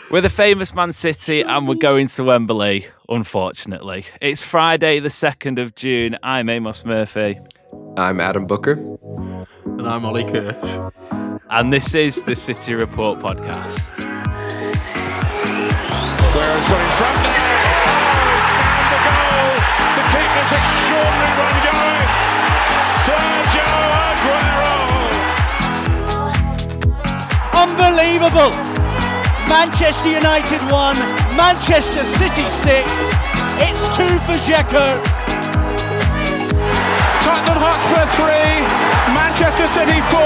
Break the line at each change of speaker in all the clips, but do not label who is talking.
We're the famous Man City and we're going to Wembley, unfortunately. It's Friday the 2nd of June. I'm Amos Murphy.
I'm Adam Booker.
And I'm Ollie Kirsch.
And this is the City Report podcast.
Where's got in front there? Oh, he's found the goal to keep this extraordinary run going. Sergio Aguero.
Unbelievable! Manchester United 1, Manchester City 6. It's 2 for Dzeko.
Tottenham Hotspur 3, Manchester City 4.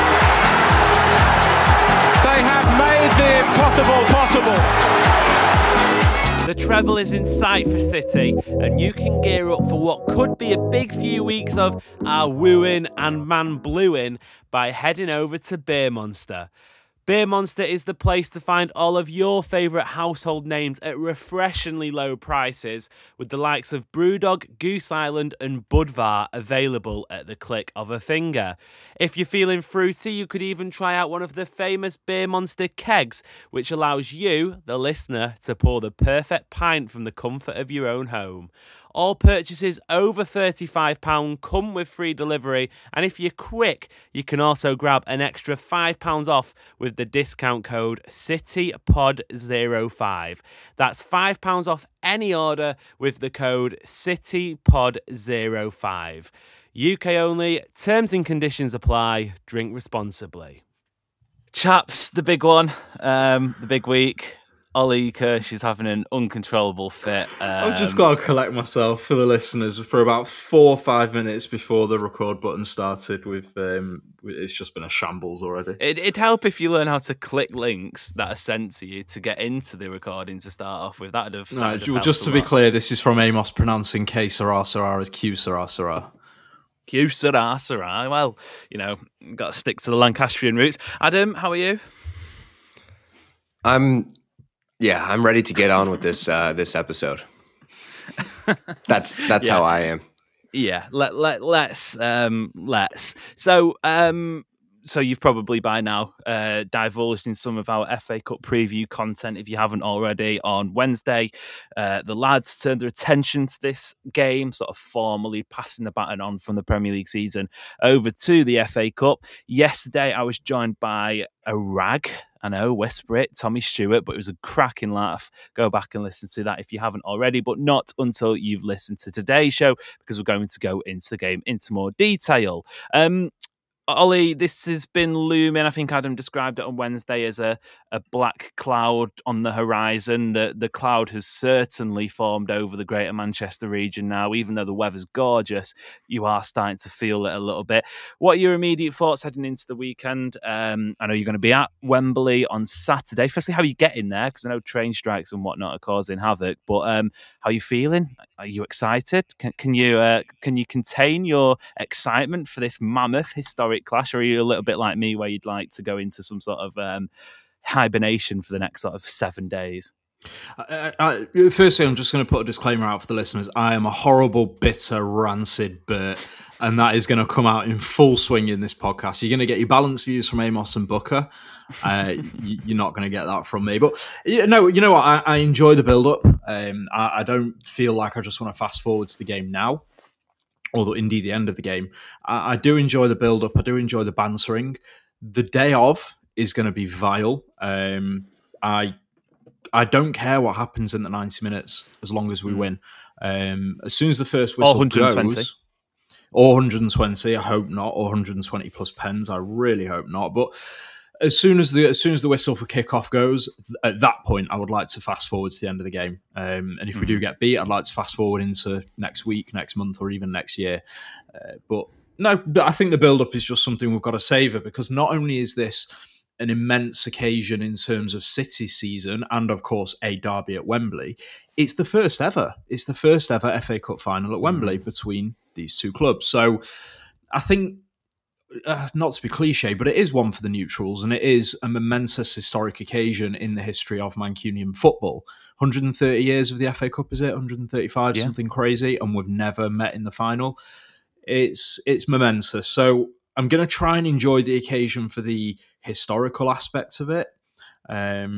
They have made the impossible possible.
The treble is in sight for City, and you can gear up for what could be a big few weeks of our wooing and man blueing by heading over to Beer Monster. Beer Monster is the place to find all of your favourite household names at refreshingly low prices, with the likes of Brewdog, Goose Island and Budvar available at the click of a finger. If you're feeling fruity, you could even try out one of the famous Beer Monster kegs, which allows you, the listener, to pour the perfect pint from the comfort of your own home. All purchases over £35 come with free delivery, and if you're quick, you can also grab an extra £5 off with the discount code CityPod05. That's £5 off any order with the code CityPod05. UK only, terms and conditions apply, drink responsibly. Chaps, the big one, the big week. Ollie Kirsch is having an uncontrollable fit.
I've just got to collect myself for the listeners for about 4 or 5 minutes before the record button started. It's just been a shambles already.
It'd help if you learn how to click links that are sent to you to get into the recording to start off with. That'd have
just to be clear, this is from Amos pronouncing K Sarah Sarah as Q Sarah Sarah.
Q Sarah Sarah. Well, got to stick to the Lancastrian roots. Adam, how are you?
I'm ready to get on with this episode. That's how I am.
Yeah, let's. So you've probably by now divulged in some of our FA Cup preview content, if you haven't already. On Wednesday, the lads turned their attention to this game, sort of formally passing the baton on from the Premier League season over to the FA Cup. Yesterday, I was joined by a rag. I know, whisper it, Tommy Stewart, but it was a cracking laugh. Go back and listen to that if you haven't already, but not until you've listened to today's show, because we're going to go into the game into more detail. Ollie, this has been looming. I think Adam described it on Wednesday as a black cloud on the horizon. The cloud has certainly formed over the Greater Manchester region now. Even though the weather's gorgeous, you are starting to feel it a little bit. What are your immediate thoughts heading into the weekend? I know you're going to be at Wembley on Saturday. Firstly, how are you getting there? Because I know train strikes and whatnot are causing havoc. But how are you feeling? Are you excited? Can you contain your excitement for this mammoth historic clash, or are you a little bit like me where you'd like to go into some sort of hibernation for the next sort of 7 days?
Firstly, I'm just going to put a disclaimer out for the listeners. I am a horrible, bitter, rancid Bert, and that is going to come out in full swing in this podcast. You're going to get your balanced views from Amos and Booker. You're not going to get that from me. But you know what? I enjoy the build-up. I don't feel like I just want to fast forward to the game now, or indeed the end of the game. I do enjoy the build-up. I do enjoy the bantering. The day of is going to be vile. I don't care what happens in the 90 minutes as long as we win. As soon as the first whistle
120.
goes... Or 120, I hope not. Or 120 plus pens, I really hope not. But as soon as the whistle for kickoff goes, at that point, I would like to fast forward to the end of the game. And if we do get beat, I'd like to fast forward into next week, next month, or even next year. But I think the build-up is just something we've got to savour, because not only is this an immense occasion in terms of City season and, of course, a derby at Wembley, it's the first ever. It's the first ever FA Cup final at Wembley between these two clubs. So I think, not to be cliche, but it is one for the neutrals, and it is a momentous historic occasion in the history of Mancunian football. 130 years of the FA Cup, is it? 135, something crazy, and we've never met in the final. It's momentous. So I'm going to try and enjoy the occasion for the historical aspects of it.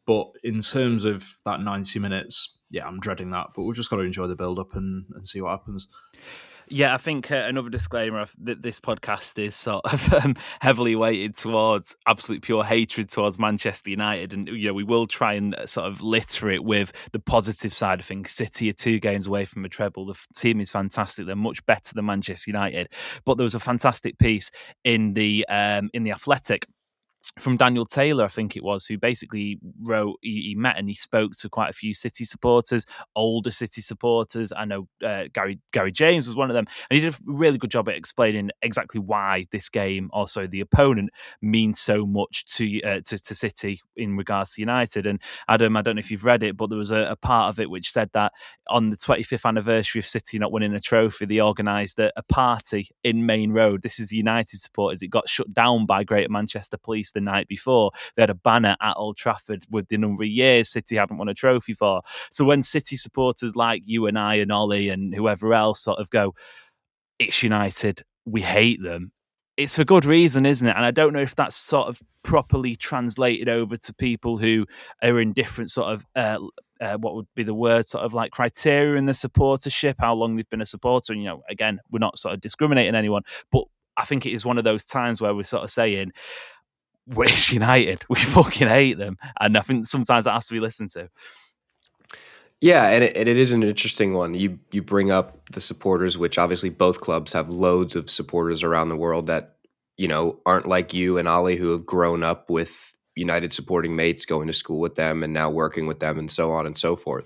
But in terms of that 90 minutes, yeah, I'm dreading that. But we've just got to enjoy the build-up and see what happens.
Yeah, I think another disclaimer that this podcast is sort of heavily weighted towards absolute pure hatred towards Manchester United, and we will try and sort of litter it with the positive side of things. City are 2 games away from a treble. The team is fantastic; they're much better than Manchester United. But there was a fantastic piece in the Athletic from Daniel Taylor, I think it was, who basically wrote, he met and he spoke to quite a few City supporters, older City supporters. I know Gary James was one of them. And he did a really good job at explaining exactly why this game, also the opponent, means so much to City in regards to United. And Adam, I don't know if you've read it, but there was a part of it which said that on the 25th anniversary of City not winning a trophy, they organised a party in Main Road. This is United supporters. It got shut down by Greater Manchester Police the night before. They had a banner at Old Trafford with the number of years City hadn't won a trophy for. So when City supporters like you and I and Ollie and whoever else sort of go, it's United, we hate them, it's for good reason, isn't it? And I don't know if that's sort of properly translated over to people who are in different sort of what would be the word, sort of like criteria in the supportership, how long they've been a supporter. And, again, we're not sort of discriminating anyone, but I think it is one of those times where we're sort of saying, we're United, we fucking hate them. And I think sometimes that has to be listened to.
Yeah, and it is an interesting one. You bring up the supporters, which obviously both clubs have loads of supporters around the world that, aren't like you and Ollie, who have grown up with United supporting mates, going to school with them and now working with them and so on and so forth.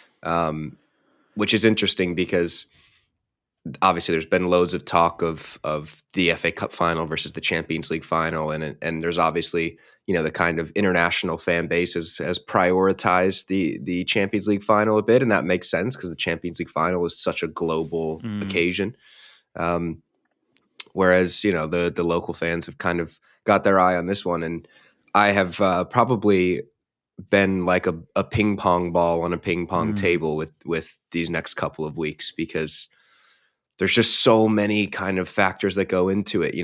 Which is interesting because obviously there's been loads of talk of the FA Cup final versus the Champions League final. And there's obviously, the kind of international fan base has prioritized the Champions League final a bit. And that makes sense because the Champions League final is such a global occasion. Whereas, the local fans have kind of got their eye on this one. And I have probably been like a ping pong ball on a ping pong table with these next couple of weeks, because there's just so many kind of factors that go into it.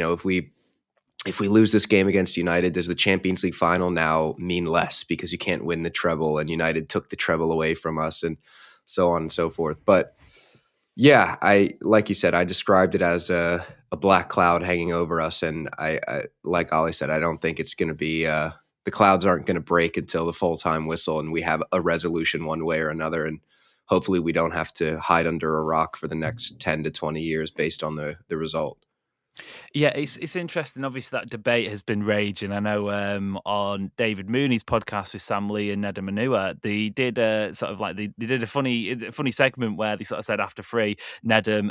If we lose this game against United, does the Champions League final now mean less because you can't win the treble and United took the treble away from us and so on and so forth. But yeah, like you said, I described it as a black cloud hanging over us. And I like Ollie said, I don't think it's going to be, the clouds aren't going to break until the full-time whistle and we have a resolution one way or another. And hopefully we don't have to hide under a rock for the next 10 to 20 years based on the result.
Yeah, it's interesting. Obviously, that debate has been raging. I know on David Mooney's podcast with Sam Lee and Nedum Manua, they did sort of like they did a funny segment where they sort of said after 3, Nedum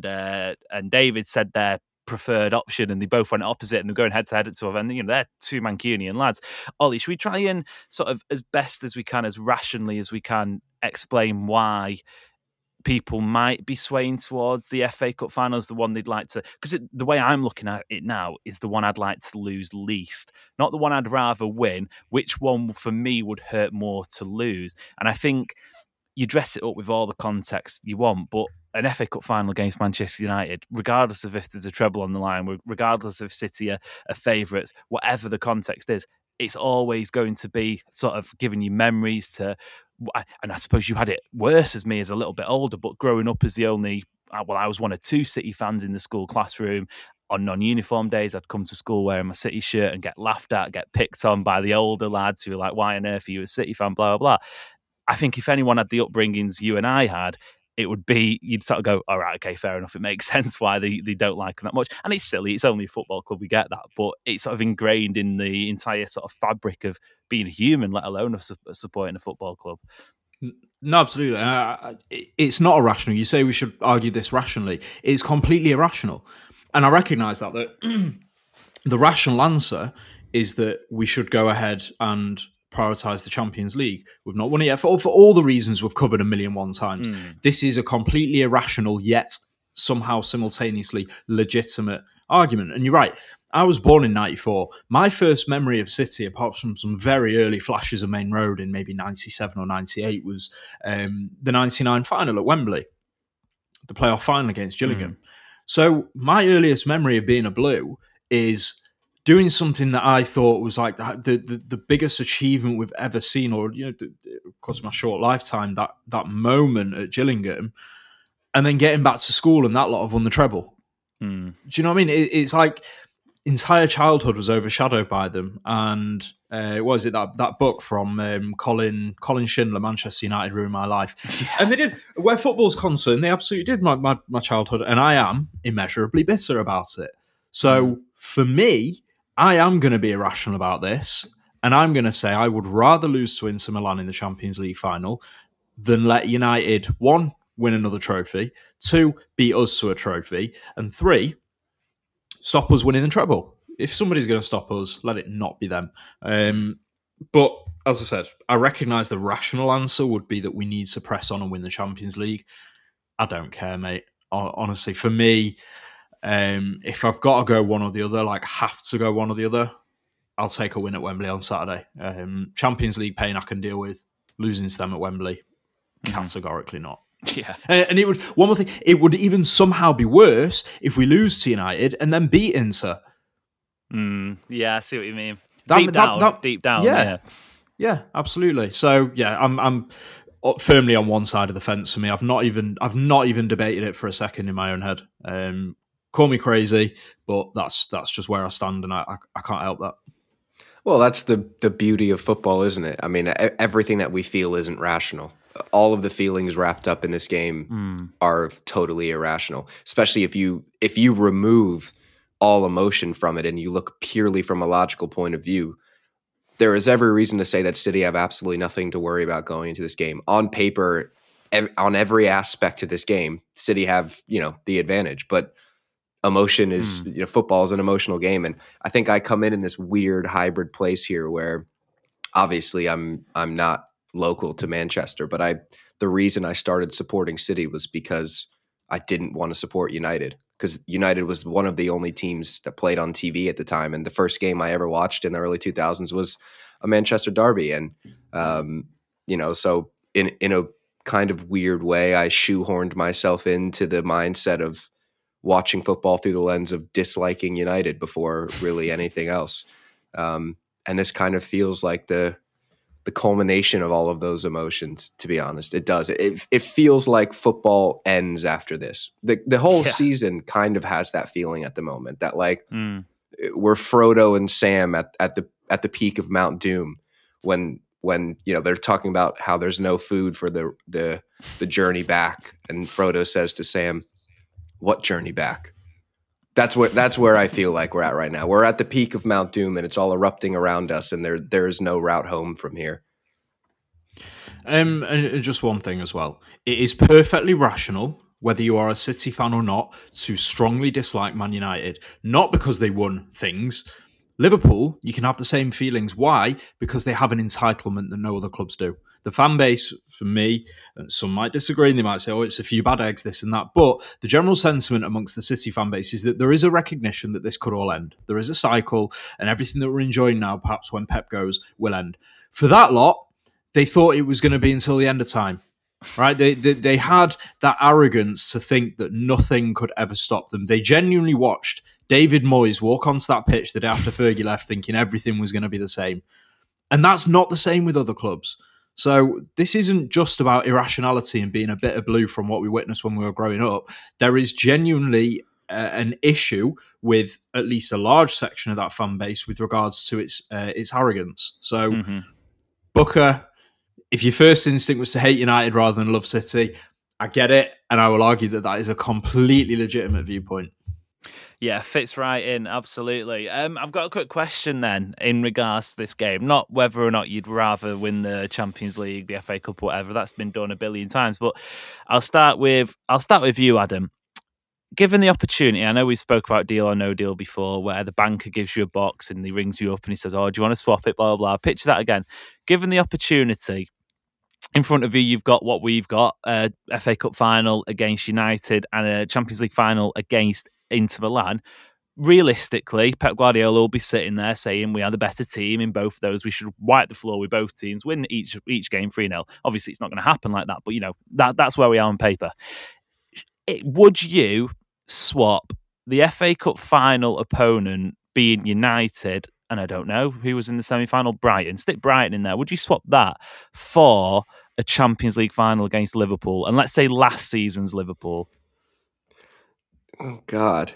and David said their preferred option, and they both went opposite, and they're going head to head at 2 of them. They're 2 Mancunian lads. Ollie, should we try and sort of as best as we can, as rationally as we can, explain why people might be swaying towards the FA Cup final as the one they'd like to, because the way I'm looking at it now is the one I'd like to lose least, not the one I'd rather win. Which one for me would hurt more to lose? And I think you dress it up with all the context you want, but an FA Cup final against Manchester United, regardless of if there's a treble on the line, regardless of City are favourites, whatever the context is, it's always going to be sort of giving you memories to. And I suppose you had it worse as me as a little bit older, but growing up as the only, I was one of 2 City fans in the school classroom. On non-uniform days, I'd come to school wearing my City shirt and get laughed at, get picked on by the older lads who were like, why on earth are you a City fan, blah, blah, blah. I think if anyone had the upbringings you and I had, it would be, you'd sort of go, all right, okay, fair enough. It makes sense why they don't like them that much. And it's silly. It's only a football club. We get that. But it's sort of ingrained in the entire sort of fabric of being a human, let alone of supporting a football club.
No, absolutely. It's not irrational. You say we should argue this rationally. It's completely irrational. And I recognise that the rational answer is that we should go ahead and prioritise the Champions League. We've not won it yet for all the reasons we've covered 1,000,001 times. This is a completely irrational yet somehow simultaneously legitimate argument. And you're right. I was born in 94. My first memory of City, apart from some very early flashes of Main Road in maybe 97 or 98, was the 99 final at Wembley, the playoff final against Gillingham. So my earliest memory of being a Blue is doing something that I thought was like the biggest achievement we've ever seen, or of course, my short lifetime, that moment at Gillingham, and then getting back to school and that lot have won the treble. Do you know what I mean? It's like entire childhood was overshadowed by them. And what was it, that book from Colin Schindler, Manchester United Ruined My Life. Yeah. And they did, where football's concerned, they absolutely did my childhood, and I am immeasurably bitter about it. So for me, I am going to be irrational about this, and I'm going to say I would rather lose to Inter Milan in the Champions League final than let United, 1, win another trophy, 2, beat us to a trophy, and 3, stop us winning the treble. If somebody's going to stop us, let it not be them. But as I said, I recognise the rational answer would be that we need to press on and win the Champions League. I don't care, mate. Honestly, for me, if I've got to go one or the other, like have to go one or the other, I'll take a win at Wembley on Saturday. Champions League pain I can deal with. Losing to them at Wembley, categorically not.
Yeah.
And it would, one more thing, it would even somehow be worse if we lose to United and then beat Inter.
Yeah, I see what you mean. Deep down.
Yeah, absolutely. So yeah, I'm firmly on one side of the fence for me. I've not even debated it for a second in my own head. Call me crazy, but that's just where I stand, and I can't help that.
Well, that's the beauty of football, isn't it? I mean, everything that we feel isn't rational. All of the feelings wrapped up in this game are totally irrational, especially if you remove all emotion from it and you look purely from a logical point of view. There is every reason to say that City have absolutely nothing to worry about going into this game. On paper, on every aspect of this game, City have, the advantage, but emotion is, football is an emotional game. And I think I come in this weird hybrid place here where obviously I'm not local to Manchester, but the reason I started supporting City was because I didn't want to support United, because United was one of the only teams that played on TV at the time. And the first game I ever watched in the early 2000s was a Manchester derby. And, so in a kind of weird way, I shoehorned myself into the mindset of watching football through the lens of disliking United before really anything else. And this kind of feels like the culmination of all of those emotions, to be honest. It does. It feels like football ends after this. The whole season kind of has that feeling at the moment, that we're Frodo and Sam at the peak of Mount Doom when they're talking about how there's no food for the journey back, and Frodo says to Sam, "What journey back?" That's where I feel like we're at right now. We're at the peak of Mount Doom, and it's all erupting around us, and there is no route home from here.
And just one thing as well. It is perfectly rational, whether you are a City fan or not, to strongly dislike Man United. Not because they won things. Liverpool, you can have the same feelings. Why? Because they have an entitlement that no other clubs do. The fan base, for me, and some might disagree, and they might say, it's a few bad eggs, this and that. But the general sentiment amongst the City fan base is that there is a recognition that this could all end. There is a cycle, and everything that we're enjoying now, perhaps when Pep goes, will end. For that lot, they thought it was going to be until the end of time. Right? They had that arrogance to think that nothing could ever stop them. They genuinely watched David Moyes walk onto that pitch the day after Fergie left, thinking everything was going to be the same. And that's not the same with other clubs. So this isn't just about irrationality and being a bit of blue from what we witnessed when we were growing up. There is genuinely an issue with at least a large section of that fan base with regards to its arrogance. So, Booker, if your first instinct was to hate United rather than love City, I get it, and I will argue that is a completely legitimate viewpoint.
Yeah, fits right in, absolutely. I've got a quick question then in regards to this game. Not whether or not you'd rather win the Champions League, the FA Cup, or whatever. That's been done a billion times. But I'll start with you, Adam. Given the opportunity, I know we spoke about deal or no deal before, where the banker gives you a box and he rings you up and he says, "Oh, do you want to swap it?" Blah blah blah. Picture that again. Given the opportunity, in front of you, you've got what we've got: a FA Cup final against United and a Champions League final against Inter Milan. Realistically, Pep Guardiola will be sitting there saying we are the better team in both of those. We should wipe the floor with both teams, win each game 3-0. Obviously, it's not going to happen like that, but that's where we are on paper. Would you swap the FA Cup final opponent being United, and I don't know who was in the semi-final, Brighton. Stick Brighton in there. Would you swap that for a Champions League final against Liverpool? And let's say last season's Liverpool.
Oh God.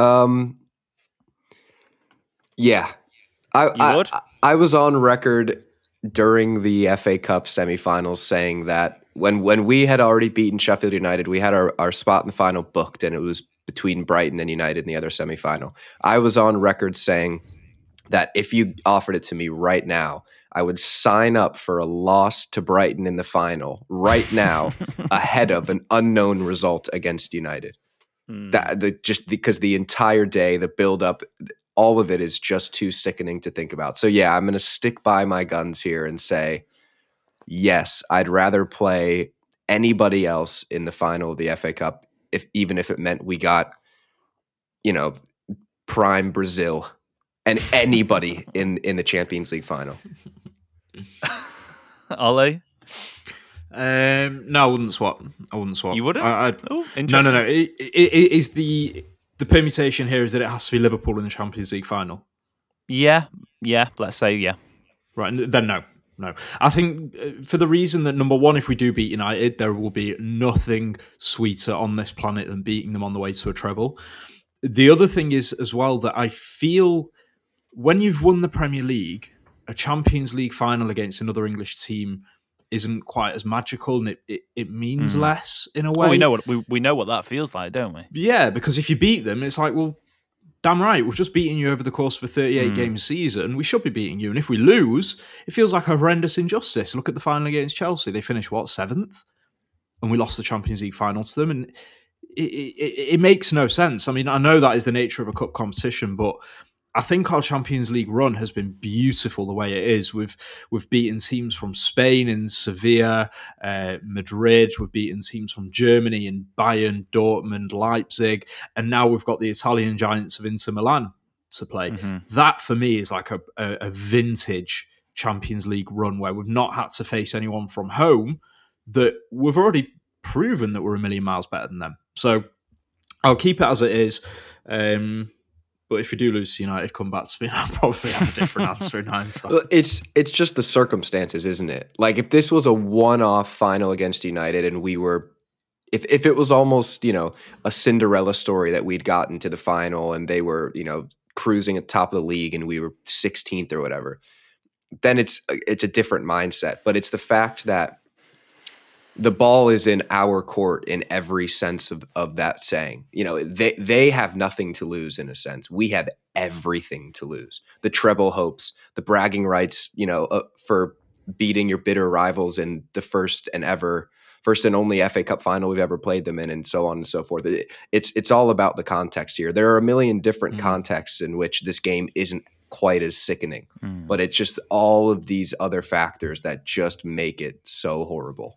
Yeah. I was on record during the FA Cup semifinals saying that when we had already beaten Sheffield United, we had our spot in the final booked, and it was between Brighton and United in the other semifinal. I was on record saying that if you offered it to me right now, I would sign up for a loss to Brighton in the final right now ahead of an unknown result against United. Just because the entire day, the build-up, all of it is just too sickening to think about. So yeah, I'm going to stick by my guns here and say, yes, I'd rather play anybody else in the final of the FA Cup, even if it meant we got, prime Brazil and anybody in the Champions League final.
Ollie?
No, I wouldn't swap.
You wouldn't?
Interesting. No. It is the permutation here is that it has to be Liverpool in the Champions League final.
Yeah. Let's say yeah.
Right, then no. I think for the reason that, number one, if we do beat United, there will be nothing sweeter on this planet than beating them on the way to a treble. The other thing is as well that I feel when you've won the Premier League, a Champions League final against another English team isn't quite as magical, and it means less in a way.
Well, we know what that feels like, don't we?
Yeah, because if you beat them, it's like, well, damn right, we've just beaten you over the course of a 38-game season. We should be beating you. And if we lose, it feels like a horrendous injustice. Look at the final against Chelsea. They finished, 7th? And we lost the Champions League final to them. And it makes no sense. I mean, I know that is the nature of a cup competition, but I think our Champions League run has been beautiful the way it is. We've beaten teams from Spain in Sevilla, Madrid. We've beaten teams from Germany in Bayern, Dortmund, Leipzig, and now we've got the Italian giants of Inter Milan to play. That for me is like a vintage Champions League run where we've not had to face anyone from home, that we've already proven that we're a million miles better than them. So I'll keep it as it is. But if you do lose to United, come back to me, I'll probably have a different answer in hindsight.
It's just the circumstances, isn't it? Like, if this was a one-off final against United and we were, if it was almost, a Cinderella story that we'd gotten to the final and they were, cruising at the top of the league and we were 16th or whatever, then it's a different mindset. But it's the fact that the ball is in our court in every sense of that saying. They have nothing to lose in a sense. We have everything to lose. The treble hopes, the bragging rights, for beating your bitter rivals in the first and only FA Cup final we've ever played them in, and so on and so forth. It's all about the context here. There are a million different contexts in which this game isn't quite as sickening, but it's just all of these other factors that just make it so horrible.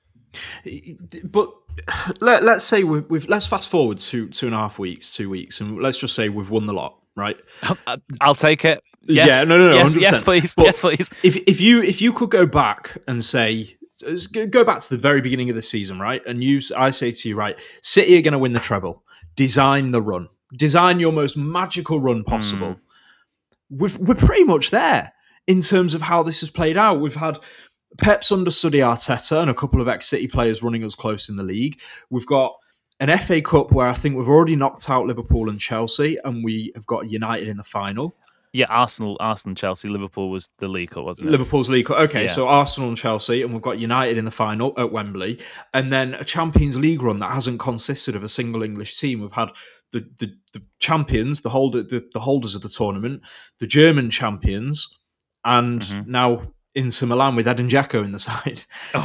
But let's say let's fast forward to 2.5 weeks, 2 weeks, and let's just say we've won the lot, right?
I'll take it. Yes.
Yeah, no,
yes, please.
But
yes, please.
If you could go back and say, go back to the very beginning of the season, right? And I say to you, right, City are going to win the treble. Design the run. Design your most magical run possible. We're pretty much there in terms of how this has played out. We've had Pep's understudy Arteta and a couple of ex-City players running us close in the league. We've got an FA Cup where I think we've already knocked out Liverpool and Chelsea, and we have got United in the final.
Yeah, Arsenal, Chelsea, Liverpool was the League Cup, wasn't it?
Liverpool's League Cup. Okay,
yeah.
So Arsenal and Chelsea, and we've got United in the final at Wembley, and then a Champions League run that hasn't consisted of a single English team. We've had the champions, the holders of the tournament, the German champions, and now Inter Milan with Edin Dzeko in the side.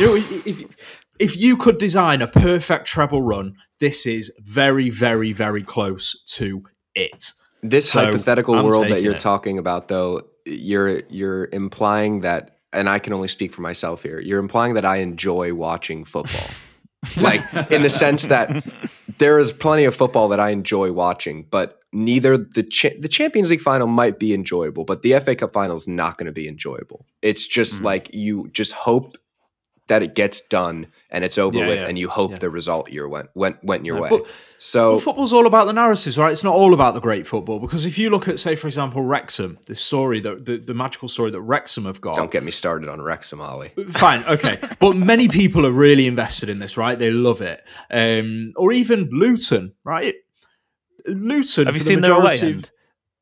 If you could design a perfect treble run, this is very, very, very close to it.
This hypothetical world that you're talking about, though, you're implying that, and I can only speak for myself here, you're implying that I enjoy watching football. Like, in the sense that there is plenty of football that I enjoy watching, but neither the Champions League final might be enjoyable, but the FA Cup final is not going to be enjoyable. It's just like you just hope that it gets done and it's over with,
yeah,
and you hope
yeah.
the result went your way.
But
So
football's all about the narratives, right? It's not all about the great football, because if you look at, say, for example, Wrexham, this story, the magical story that Wrexham have got.
don't get me started on Wrexham, Ollie.
Fine, okay. But many people are really invested in this, right? They love it. Or even Luton, right? Luton.
Have you seen their away end?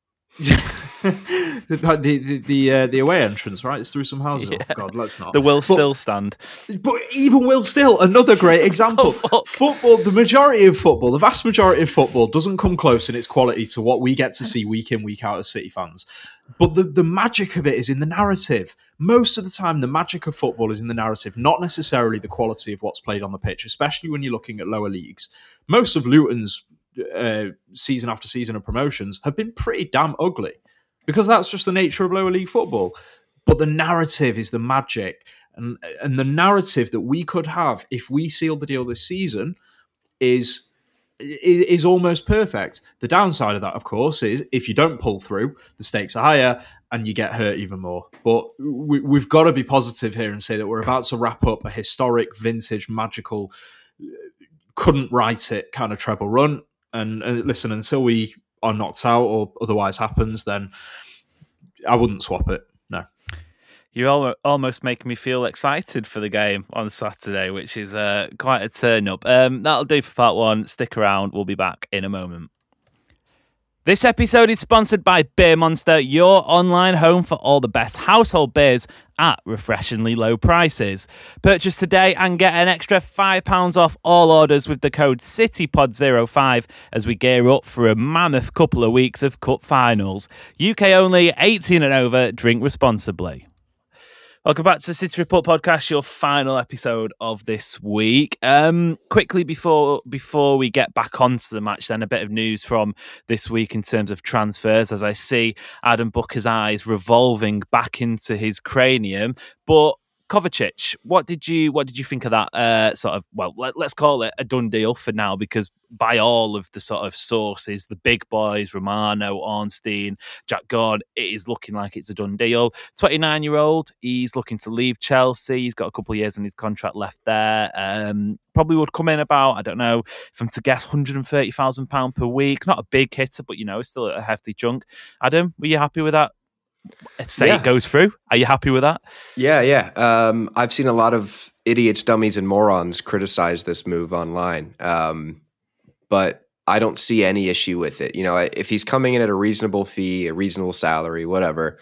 the away entrance, right? It's through some houses.
Yeah.
Oh God, let's not.
The Will Still stand.
But even Will Still, another great example. Football, the vast majority of football doesn't come close in its quality to what we get to see week in, week out as City fans. But the magic of it is in the narrative. Most of the time, the magic of football is in the narrative, not necessarily the quality of what's played on the pitch, especially when you're looking at lower leagues. Most of Luton's season after season of promotions have been pretty damn ugly, because that's just the nature of lower league football. But the narrative is the magic. And the narrative that we could have if we sealed the deal this season is almost perfect. The downside of that, of course, is if you don't pull through, the stakes are higher and you get hurt even more. But we've got to be positive here and say that we're about to wrap up a historic, vintage, magical, couldn't write it kind of treble run. And listen, until we are knocked out or otherwise happens, then I wouldn't swap it. No.
You're almost making me feel excited for the game on Saturday, which is quite a turn-up. That'll do for part one. Stick around. We'll be back in a moment. This episode is sponsored by Beer Monster, your online home for all the best household beers at refreshingly low prices. Purchase today and get an extra £5 off all orders with the code CityPod05 as we gear up for a mammoth couple of weeks of cup finals. UK only, 18 and over, drink responsibly. Welcome back to the City Report podcast, your final episode of this week. Quickly before we get back onto the match, then a bit of news from this week in terms of transfers, as I see Adam Booker's eyes revolving back into his cranium. But Kovacic, what did you think of that sort of, well, let's call it a done deal for now, because by all of the sort of sources, the big boys, Romano, Ornstein, Jack Gord, it is looking like it's a done deal. 29-year-old, he's looking to leave Chelsea. He's got a couple of years on his contract left there. Probably would come in about, I don't know, if I'm to guess, £130,000 per week. Not a big hitter, but, it's still a hefty chunk. Adam, were you happy with that? It goes through. Are you happy with that?
Yeah. I've seen a lot of idiots, dummies, and morons criticize this move online, but I don't see any issue with it. If he's coming in at a reasonable fee, a reasonable salary, whatever.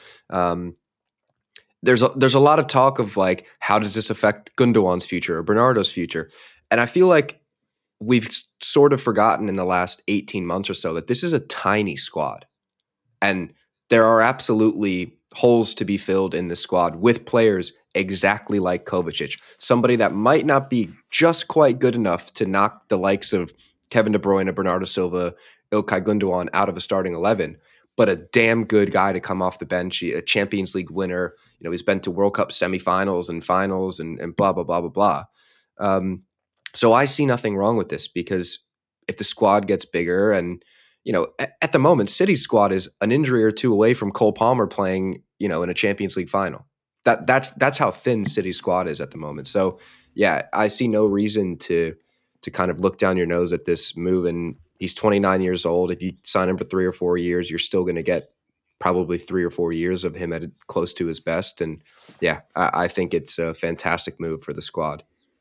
There's a lot of talk of like, how does this affect Gundogan's future or Bernardo's future? And I feel like we've sort of forgotten in the last 18 months or so that this is a tiny squad, and there are absolutely holes to be filled in the squad with players exactly like Kovacic, somebody that might not be just quite good enough to knock the likes of Kevin De Bruyne, Bernardo Silva, Ilkay Gundogan out of a starting 11, but a damn good guy to come off the bench, a Champions League winner. He's been to World Cup semifinals and finals and blah, blah, blah, blah, blah. So I see nothing wrong with this, because if the squad gets bigger and, at the moment, City's squad is an injury or two away from Cole Palmer playing, in a Champions League final. That's how thin City's squad is at the moment. So, yeah, I see no reason to kind of look down your nose at this move. And he's 29 years old. If you sign him for 3 or 4 years, you're still going to get probably 3 or 4 years of him at close to his best. And, yeah, I think it's a fantastic move for the squad.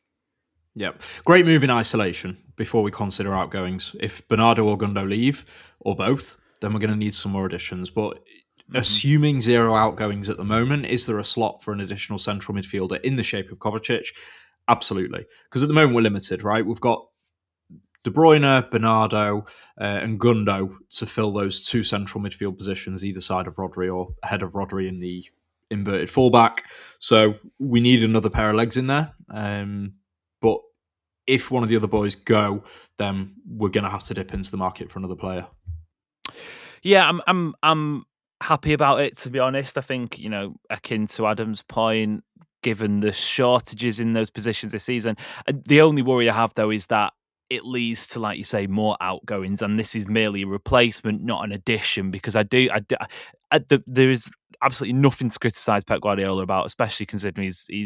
Yep. Great move in isolation before we consider outgoings. If Bernardo or Gundo leave, or both, then we're going to need some more additions. But assuming 0 outgoings at the moment, is there a slot for an additional central midfielder in the shape of Kovacic? Absolutely. Because at the moment we're limited, right? We've got De Bruyne, Bernardo, and Gundo to fill those 2 central midfield positions, either side of Rodri or ahead of Rodri in the inverted fullback. So we need another pair of legs in there. But if one of the other boys go, then we're going to have to dip into the market for another player.
Yeah, I'm happy about it, to be honest. I think, akin to Adam's point, given the shortages in those positions this season, the only worry I have, though, is that it leads to, like you say, more outgoings, and this is merely a replacement, not an addition, because there is absolutely nothing to criticise Pep Guardiola about, especially considering he's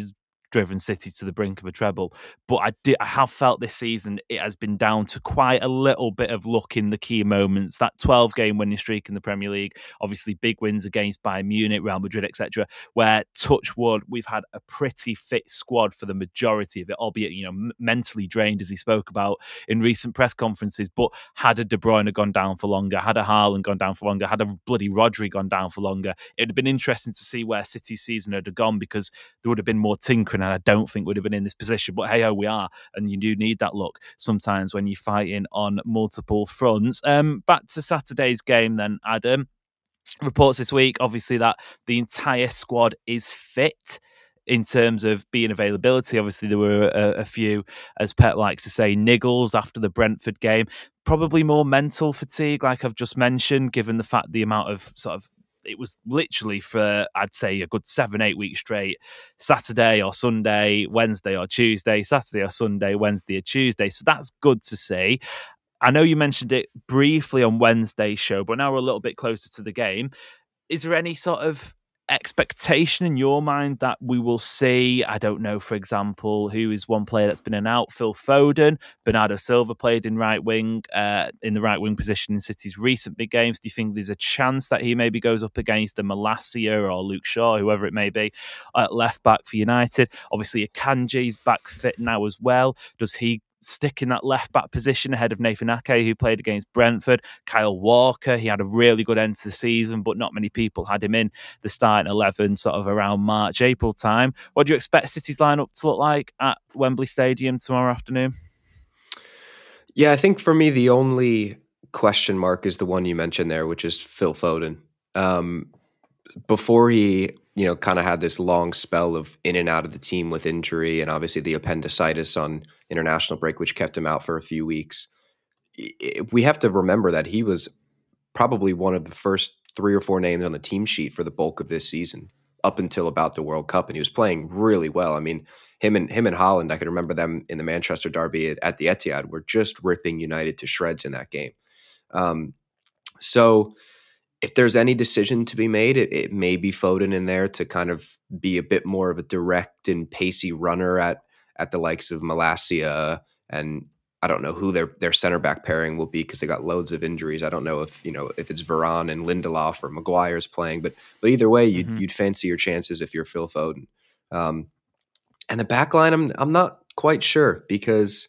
driven City to the brink of a treble. But I have felt this season it has been down to quite a little bit of luck in the key moments. That 12-game winning streak in the Premier League, obviously big wins against Bayern Munich, Real Madrid, etc., where, touch wood, we've had a pretty fit squad for the majority of it, albeit, mentally drained, as he spoke about in recent press conferences. But had a De Bruyne gone down for longer, had a Haaland gone down for longer, had a bloody Rodri gone down for longer, it would have been interesting to see where City's season had gone, because there would have been more tinkering, and I don't think we'd have been in this position. But hey-ho, we are, and you do need that luck sometimes when you're fighting on multiple fronts. Back to Saturday's game then, Adam. Reports this week, obviously, that the entire squad is fit in terms of being availability. Obviously, there were a few, as Pep likes to say, niggles after the Brentford game. Probably more mental fatigue, like I've just mentioned, given the fact the amount of it was literally for, I'd say, a good 7-8 weeks straight, Saturday or Sunday, Wednesday or Tuesday, Saturday or Sunday, Wednesday or Tuesday. So that's good to see. I know you mentioned it briefly on Wednesday's show, but now we're a little bit closer to the game. Is there any sort of expectation in your mind that we will see, I don't know, for example, who is one player that's been in and out? Phil Foden, Bernardo Silva played in the right wing position in City's recent big games. Do you think there's a chance that he maybe goes up against a Malacia or Luke Shaw, whoever it may be, at left back for United? Obviously, Akanji's back fit now as well. Does he stick in that left back position ahead of Nathan Ake, who played against Brentford? Kyle Walker, he had a really good end to the season, but not many people had him in the starting 11 sort of around March, April time. What do you expect City's lineup to look like at Wembley Stadium tomorrow afternoon?
Yeah, I think for me, the only question mark is the one you mentioned there, which is Phil Foden. Before he, kind of had this long spell of in and out of the team with injury, and obviously the appendicitis on international break, which kept him out for a few weeks. We have to remember that he was probably one of the first 3 or 4 names on the team sheet for the bulk of this season, up until about the World Cup, and he was playing really well. I mean, him and Haaland, I can remember them in the Manchester derby at the Etihad, were just ripping United to shreds in that game. So if there's any decision to be made, it may be Foden in there to kind of be a bit more of a direct and pacey runner at the likes of Malacia, and I don't know who their center back pairing will be, because they got loads of injuries. I don't know if it's Varane and Lindelof or Maguire's playing, but either way, you'd fancy your chances if you're Phil Foden. And the back line, I'm not quite sure, because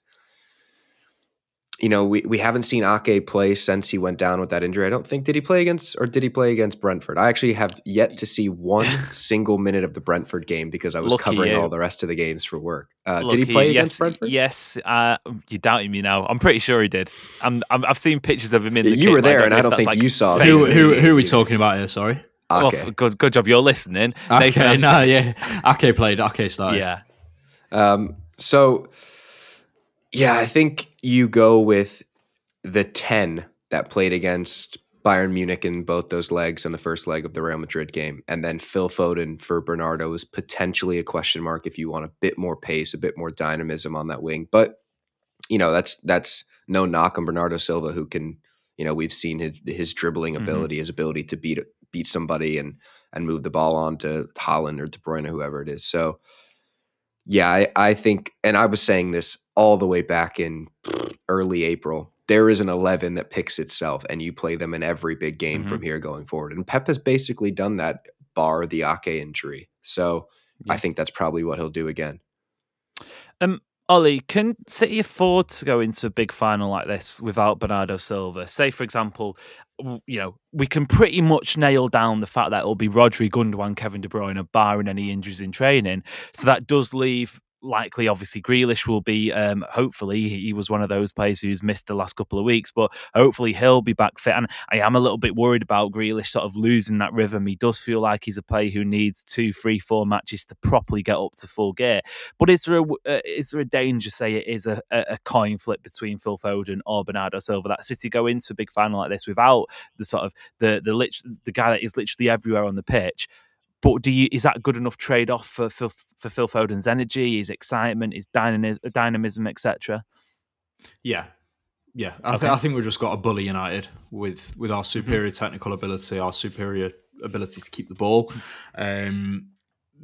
we haven't seen Ake play since he went down with that injury. I don't think, did he play against Brentford? I actually have yet to see one single minute of the Brentford game, because I was covering all the rest of the games for work. Did he play against Brentford?
Yes. You're doubting me now. I'm pretty sure he did. I've seen pictures of him in the
You were there, and I don't think you saw it.
Who are we talking about here? Sorry.
Okay.
Well, good job you're listening.
Okay, no, yeah. Ake played. Ake started.
Yeah.
So, yeah, I think you go with the 10 that played against Bayern Munich in both those legs and the first leg of the Real Madrid game. And then Phil Foden for Bernardo is potentially a question mark if you want a bit more pace, a bit more dynamism on that wing. But, that's no knock on Bernardo Silva, who can, we've seen his dribbling ability, his ability to beat somebody and move the ball on to Haaland or De Bruyne, whoever it is. So, yeah, I think, and I was saying this all the way back in early April, there is an 11 that picks itself, and you play them in every big game from here going forward. And Pep has basically done that, bar the Ake injury. So I think that's probably what he'll do again.
Ollie, can City afford to go into a big final like this without Bernardo Silva? Say, for example, we can pretty much nail down the fact that it'll be Rodri, Gundogan, Kevin De Bruyne, barring any injuries in training. So that does leave, likely, obviously, Grealish will be, hopefully, he was one of those players who's missed the last couple of weeks, but hopefully he'll be back fit. And I am a little bit worried about Grealish sort of losing that rhythm. He does feel like he's a player who needs 2, 3, 4 matches to properly get up to full gear. But is there a danger, say it is a coin flip between Phil Foden or Bernardo Silva, that City go into a big final like this without the sort of the guy that is literally everywhere on the pitch? But is that a good enough trade-off for Phil Foden's energy, his excitement, his dynamism, etc.?
Yeah. I think we've just got to bully United with our superior technical ability, our superior ability to keep the ball.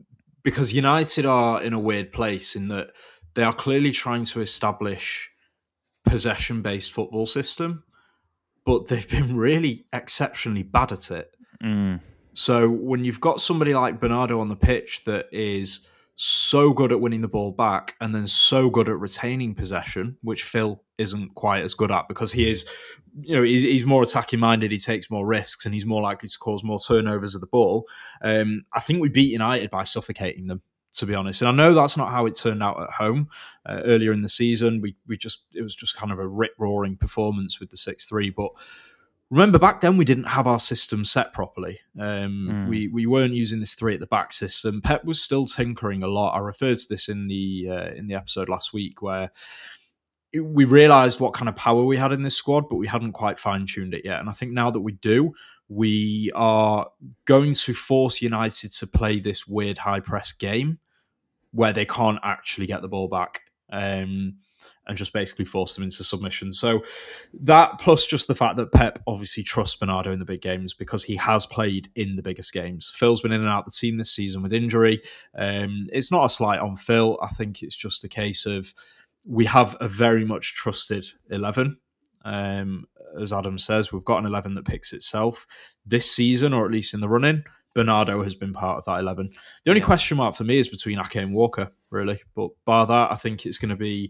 because United are in a weird place in that they are clearly trying to establish possession-based football system, but they've been really exceptionally bad at it. So when you've got somebody like Bernardo on the pitch that is so good at winning the ball back and then so good at retaining possession, which Phil isn't quite as good at because he is, he's more attacking minded, he takes more risks and he's more likely to cause more turnovers of the ball. I think we beat United by suffocating them, to be honest. And I know that's not how it turned out at home. Earlier in the season, it was just kind of a rip-roaring performance with the 6-3, but remember, back then we didn't have our system set properly. We weren't using this 3 at the back system. Pep was still tinkering a lot. I referred to this in the episode last week where we realised what kind of power we had in this squad, but we hadn't quite fine-tuned it yet. And I think now that we do, we are going to force United to play this weird high-press game where they can't actually get the ball back. And just basically force them into submission. So that, plus just the fact that Pep obviously trusts Bernardo in the big games because he has played in the biggest games. Phil's been in and out the team this season with injury. It's not a slight on Phil. I think it's just a case of we have a very much trusted 11. As Adam says, we've got an 11 that picks itself. This season, or at least in the run-in, Bernardo has been part of that 11. The only question mark for me is between Ake and Walker, really. But bar that, I think it's going to be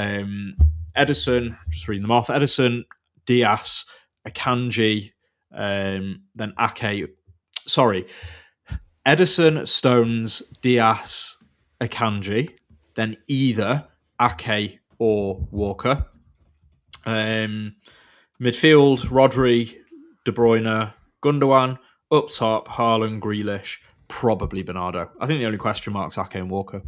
Ederson, just reading them off, Ederson, Diaz, Akanji, then Ake. Sorry, Ederson, Stones, Diaz, Akanji, then either Ake or Walker. Midfield, Rodri, De Bruyne, Gundogan. Up top, Haaland, Grealish, probably Bernardo. I think the only question mark's Ake and Walker.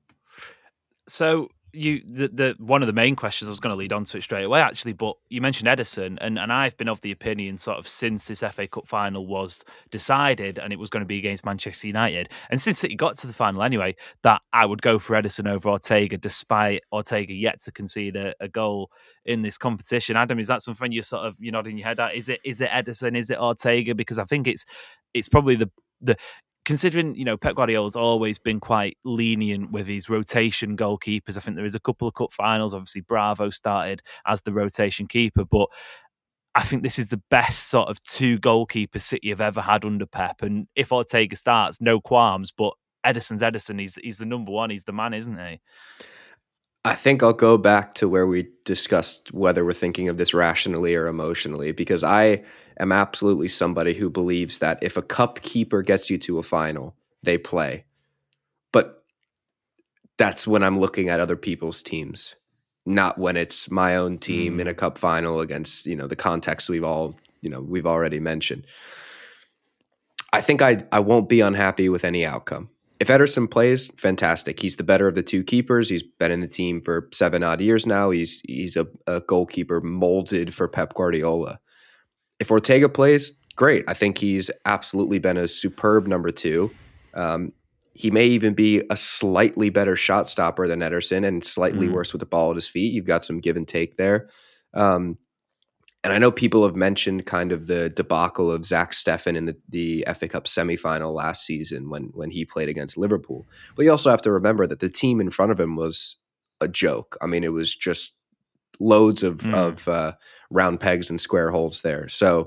So the one of the main questions, I was going to lead on to it straight away, actually, but you mentioned Ederson, and I've been of the opinion sort of since this FA Cup final was decided and it was going to be against Manchester United, and since it got to the final anyway, that I would go for Ederson over Ortega, despite Ortega yet to concede a goal in this competition. Adam, is that something you're nodding your head at? Is it Ederson? Is it Ortega? Because I think it's probably the considering, Pep Guardiola's always been quite lenient with his rotation goalkeepers. I think there is a couple of cup finals. Obviously, Bravo started as the rotation keeper, but I think this is the best sort of 2 goalkeeper City have ever had under Pep. And if Ortega starts, no qualms, but Ederson's Ederson. He's the number one. He's the man, isn't he?
I think I'll go back to where we discussed whether we're thinking of this rationally or emotionally, because I am absolutely somebody who believes that if a cup keeper gets you to a final, they play. But that's when I'm looking at other people's teams, not when it's my own team in a cup final against, the context we've already mentioned. I think I won't be unhappy with any outcome. If Ederson plays, fantastic. He's the better of the 2 keepers. He's been in the team for 7 odd years now. He's a goalkeeper molded for Pep Guardiola. If Ortega plays, great. I think he's absolutely been a superb number 2. He may even be a slightly better shot stopper than Ederson and slightly worse with the ball at his feet. You've got some give and take there. And I know people have mentioned kind of the debacle of Zach Steffen in the FA Cup semifinal last season when he played against Liverpool. But you also have to remember that the team in front of him was a joke. I mean, it was just loads of round pegs and square holes there. So,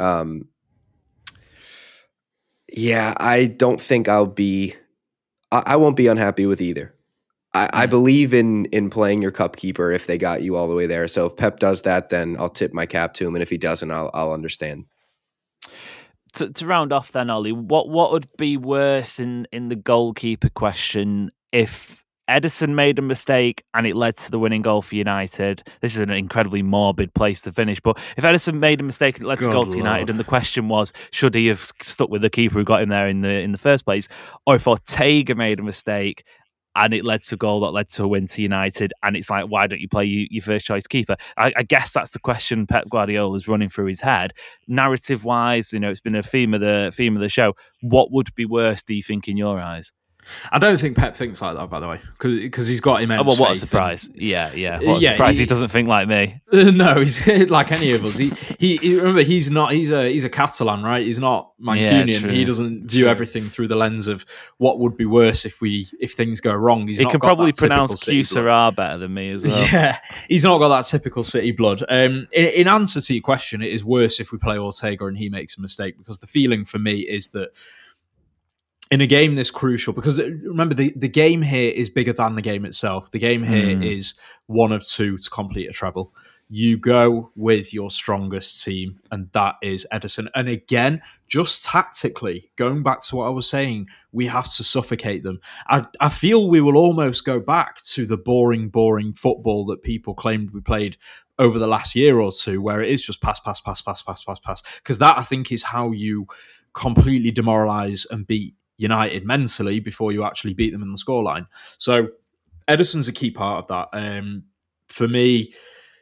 I don't think I won't be unhappy with either. I believe in playing your cup keeper if they got you all the way there. So if Pep does that, then I'll tip my cap to him. And if he doesn't, I'll understand.
To round off then, Ollie, what would be worse in the goalkeeper question if Ederson made a mistake and it led to the winning goal for United? This is an incredibly morbid place to finish, but if Ederson made a mistake and it led to goal to United, and the question was, should he have stuck with the keeper who got him there in the first place? Or if Ortega made a mistake and it led to a goal that led to a win to United, and it's like, why don't you play your first choice keeper? I guess that's the question Pep Guardiola's running through his head. Narrative wise, it's been a theme of the show. What would be worse, do you think, in your eyes?
I don't think Pep thinks like that, by the way, because he's got immense.
Well, what a
faith
surprise!
in,
What a surprise! He doesn't think like me.
No, he's like any of us. He remember he's not. He's a Catalan, right? He's not Mancunian.
True.
He doesn't view everything through the lens of what would be worse if things go wrong.
He can probably pronounce Q Sera better than me as well.
Yeah, he's not got that typical City blood. In answer to your question, it is worse if we play Ortega and he makes a mistake, because the feeling for me is that in a game this crucial, because remember, the game here is bigger than the game itself. The game here is one of two to complete a treble. You go with your strongest team, and that is Ederson. And again, just tactically, going back to what I was saying, we have to suffocate them. I feel we will almost go back to the boring football that people claimed we played over the last year or two, where it is just pass. Because that, I think, is how you completely demoralise and beat United mentally before you actually beat them in the scoreline. So Ederson's a key part of that. For me,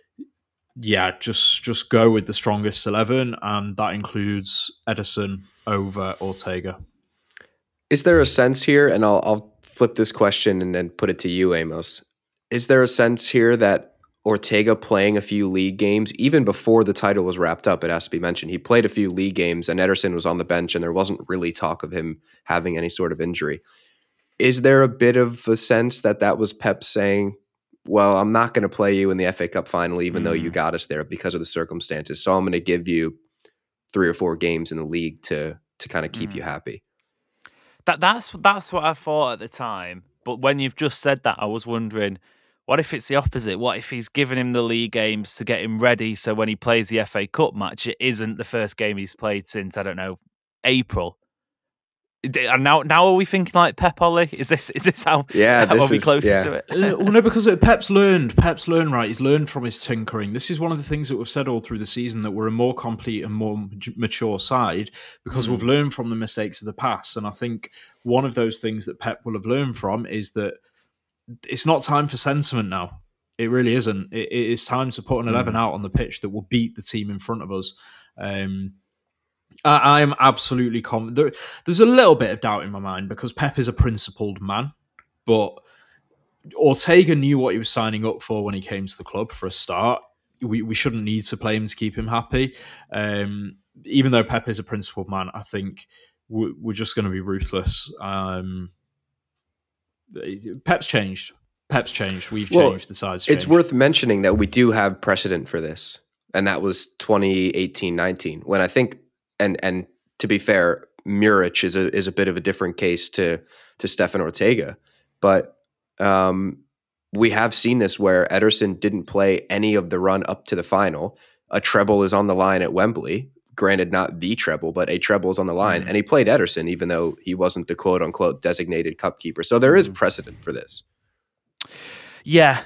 yeah, just go with the strongest 11, and that includes Ederson over Ortega.
Is there a sense here, and I'll flip this question and then put it to you, Amos. Is there a sense here that Ortega playing a few league games, even before the title was wrapped up, it has to be mentioned, he played a few league games and Ederson was on the bench and there wasn't really talk of him having any sort of injury. Is there a bit of a sense that was Pep saying, well, I'm not going to play you in the FA Cup final, even though you got us there because of the circumstances. So I'm going to give you 3 or 4 games in the league to kind of keep you happy.
That's what I thought at the time. But when you've just said that, I was wondering, what if it's the opposite? What if he's given him the league games to get him ready, so when he plays the FA Cup match, it isn't the first game he's played since, I don't know, April? And now are we thinking like Pep, Ollie? Is this how?
Yeah,
how are we closer to it?
Well, no, because Pep's learned, right? He's learned from his tinkering. This is one of the things that we've said all through the season, that we're a more complete and more mature side because we've learned from the mistakes of the past. And I think one of those things that Pep will have learned from is that it's not time for sentiment now. It really isn't. It is time to put an 11 out on the pitch that will beat the team in front of us. I am absolutely confident. There's a little bit of doubt in my mind because Pep is a principled man, but Ortega knew what he was signing up for when he came to the club. For a start, we shouldn't need to play him to keep him happy. Even though Pep is a principled man, I think we're just going to be ruthless. Pep's changed. We've changed. The side's changed.
It's worth mentioning that we do have precedent for this, and that was 2018-19, when I think, and to be fair, Muric is a bit of a different case to Stefan Ortega, but we have seen this where Ederson didn't play any of the run up to the final. A treble is on the line at Wembley. Granted, not the treble, but a treble is on the line. And he played Ederson, even though he wasn't the quote-unquote designated cup keeper. So there is precedent for this.
Yeah.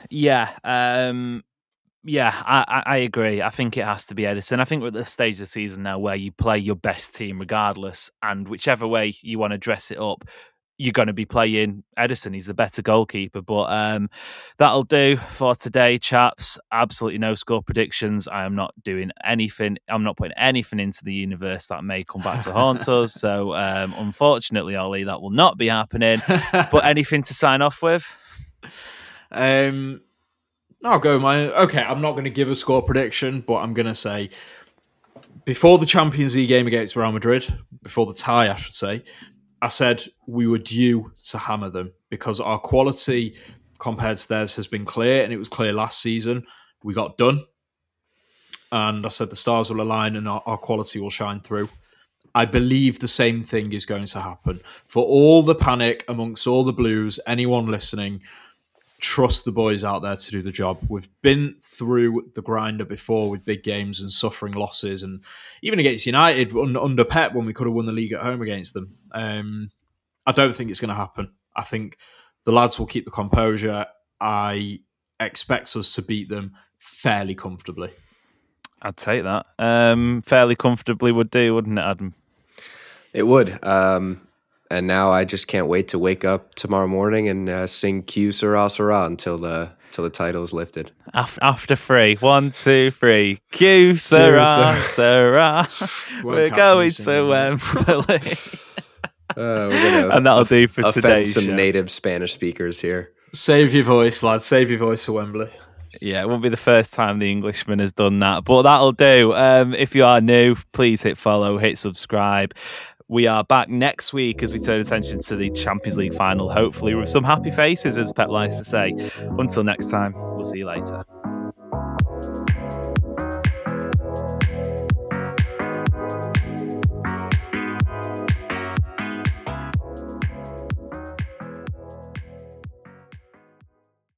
I agree. I think it has to be Ederson. I think we're at the stage of the season now where you play your best team regardless, and whichever way you want to dress it up, you're going to be playing Ederson. He's the better goalkeeper. But that'll do for today, chaps. Absolutely no score predictions. I am not doing anything. I'm not putting anything into the universe that may come back to haunt us. So unfortunately, Ollie, that will not be happening. But anything to sign off with?
I'll go okay, I'm not going to give a score prediction, but I'm going to say before the Champions League game against Real Madrid, before the tie, I should say, I said we were due to hammer them because our quality compared to theirs has been clear, and it was clear last season. We got done. And I said the stars will align and our quality will shine through. I believe the same thing is going to happen. For all the panic amongst all the Blues, anyone listening, trust the boys out there to do the job. We've been through the grinder before with big games and suffering losses, and even against United under Pep when we could have won the league at home against them. I don't think it's going to happen. I think the lads will keep the composure. I expect us to beat them fairly comfortably.
I'd take that. Fairly comfortably would do, wouldn't it, Adam?
It would. And now I just can't wait to wake up tomorrow morning and sing Q Sera Sera until the title is lifted.
After 3, 1, 2, 3. Q Sera Sera. We're going to Wembley.
We're gonna
And that'll do for
offend
today's
some
show.
native Spanish speakers here.
Save your voice, lads. Save your voice for Wembley.
Yeah, it won't be the first time the Englishman has done that, but that'll do. If you are new, please hit follow, hit subscribe. We are back next week as we turn attention to the Champions League final, hopefully with some happy faces, as Pep likes to say. Until next time, we'll see you later.